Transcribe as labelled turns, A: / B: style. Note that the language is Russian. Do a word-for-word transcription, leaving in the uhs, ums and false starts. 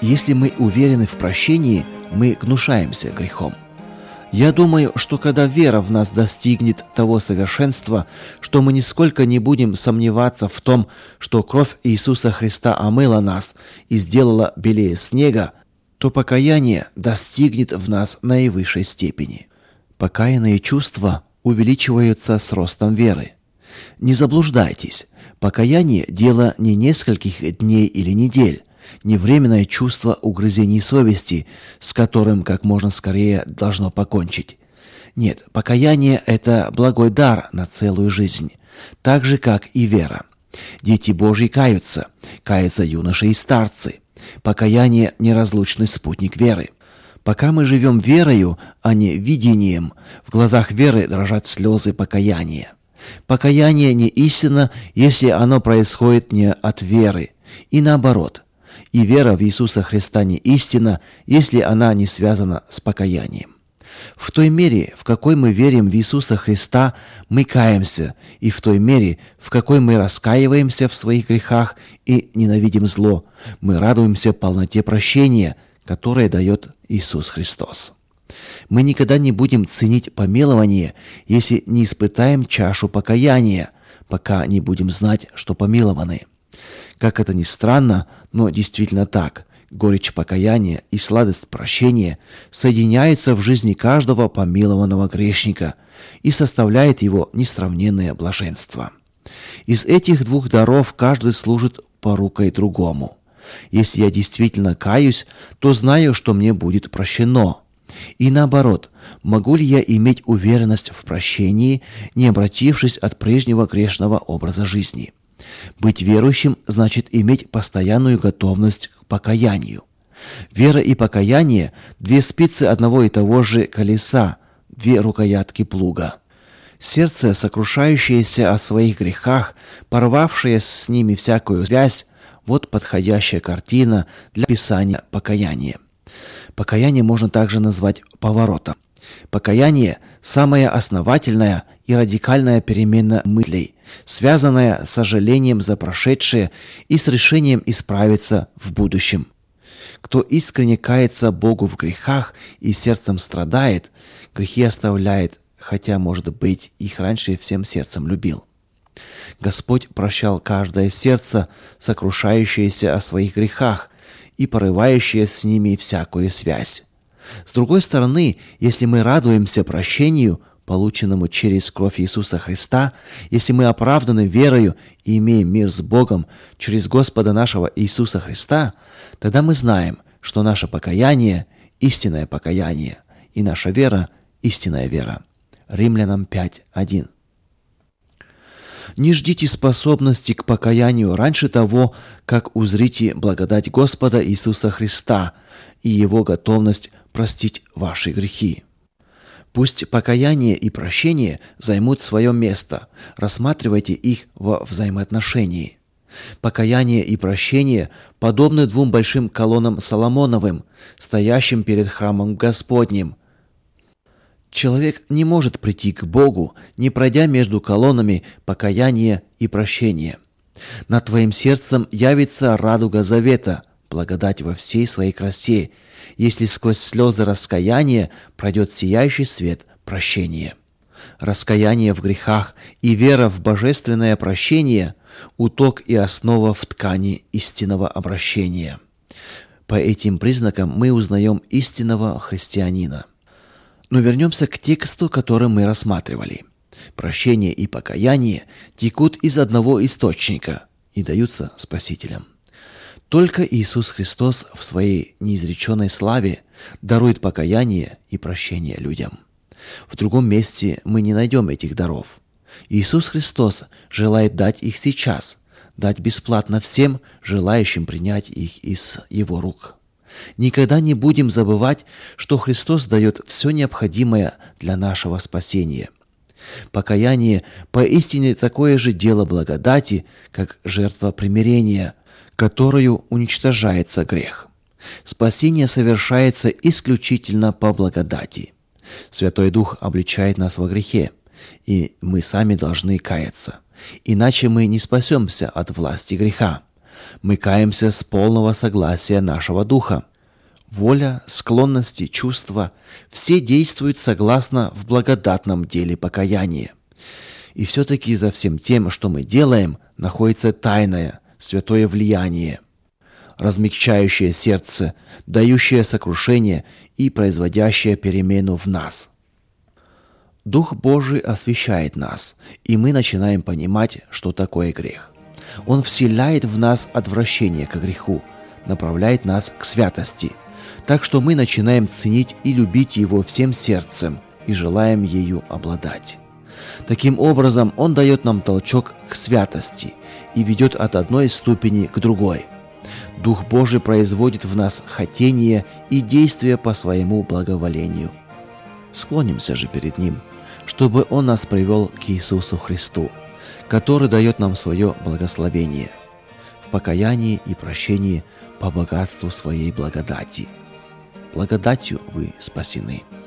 A: Если мы уверены в прощении, мы гнушаемся грехом. Я думаю, что когда вера в нас достигнет того совершенства, что мы нисколько не будем сомневаться в том, что кровь Иисуса Христа омыла нас и сделала белее снега, то покаяние достигнет в нас наивысшей степени. Покаянные чувства увеличиваются с ростом веры. Не заблуждайтесь, покаяние – дело не нескольких дней или недель, не временное чувство угрызений совести, с которым как можно скорее должно покончить. Нет, покаяние – это благой дар на целую жизнь, так же, как и вера. Дети Божьи каются, каются юноши и старцы. Покаяние – неразлучный спутник веры. Пока мы живем верою, а не видением, в глазах веры дрожат слезы покаяния. Покаяние не истинно, если оно происходит не от веры, и наоборот. И вера в Иисуса Христа не истинна, если она не связана с покаянием. В той мере, в какой мы верим в Иисуса Христа, мы каемся, и в той мере, в какой мы раскаиваемся в своих грехах и ненавидим зло, мы радуемся полноте прощения, которое дает Иисус Христос. Мы никогда не будем ценить помилование, если не испытаем чашу покаяния, пока не будем знать, что помилованы. Как это ни странно, но действительно так. Горечь покаяния и сладость прощения соединяются в жизни каждого помилованного грешника и составляют его несравненное блаженство. Из этих двух даров каждый служит порукой другому. Если я действительно каюсь, то знаю, что мне будет прощено. И наоборот, могу ли я иметь уверенность в прощении, не обратившись от прежнего грешного образа жизни? Быть верующим значит иметь постоянную готовность к покаянию. Вера и покаяние – две спицы одного и того же колеса, две рукоятки плуга. Сердце, сокрушающееся о своих грехах, порвавшее с ними всякую связь, вот подходящая картина для описания покаяния. Покаяние можно также назвать поворотом. Покаяние – самая основательная и радикальная перемена мыслей, связанная с сожалением за прошедшее и с решением исправиться в будущем. Кто искренне кается Богу в грехах и сердцем страдает, грехи оставляет, хотя, может быть, их раньше всем сердцем любил. Господь прощал каждое сердце, сокрушающееся о своих грехах и порывающее с ними всякую связь. С другой стороны, если мы радуемся прощению, полученному через кровь Иисуса Христа, если мы оправданы верою и имеем мир с Богом через Господа нашего Иисуса Христа, тогда мы знаем, что наше покаяние – истинное покаяние, и наша вера – истинная вера. Римлянам пять один. Не ждите способности к покаянию раньше того, как узрите благодать Господа Иисуса Христа и Его готовность простить ваши грехи. Пусть покаяние и прощение займут свое место, рассматривайте их во взаимоотношении. Покаяние и прощение подобны двум большим колоннам Соломоновым, стоящим перед храмом Господним. Человек не может прийти к Богу, не пройдя между колоннами покаяния и прощения. Над твоим сердцем явится радуга завета, благодать во всей своей красе, если сквозь слезы раскаяния пройдет сияющий свет прощения. Раскаяние в грехах и вера в божественное прощение – уток и основа в ткани истинного обращения. По этим признакам мы узнаем истинного христианина. Но вернемся к тексту, который мы рассматривали. Прощение и покаяние текут из одного источника и даются Спасителем. Только Иисус Христос в своей неизреченной славе дарует покаяние и прощение людям. В другом месте мы не найдем этих даров. Иисус Христос желает дать их сейчас, дать бесплатно всем, желающим принять их из Его рук. Никогда не будем забывать, что Христос дает все необходимое для нашего спасения. Покаяние поистине такое же дело благодати, как жертва примирения, которую уничтожается грех. Спасение совершается исключительно по благодати. Святой Дух обличает нас во грехе, и мы сами должны каяться. Иначе мы не спасемся от власти греха. Мы каемся с полного согласия нашего духа. Воля, склонности, чувства – все действуют согласно в благодатном деле покаяния. И все-таки за всем тем, что мы делаем, находится тайное, святое влияние, размягчающее сердце, дающее сокрушение и производящее перемену в нас. Дух Божий освещает нас, и мы начинаем понимать, что такое грех. Он вселяет в нас отвращение к греху, направляет нас к святости, так что мы начинаем ценить и любить его всем сердцем и желаем ею обладать. Таким образом, он дает нам толчок к святости и ведет от одной ступени к другой. Дух Божий производит в нас хотение и действия по своему благоволению. Склонимся же перед Ним, чтобы Он нас привел к Иисусу Христу, который дает нам свое благословение в покаянии и прощении по богатству своей благодати. Благодатью вы спасены.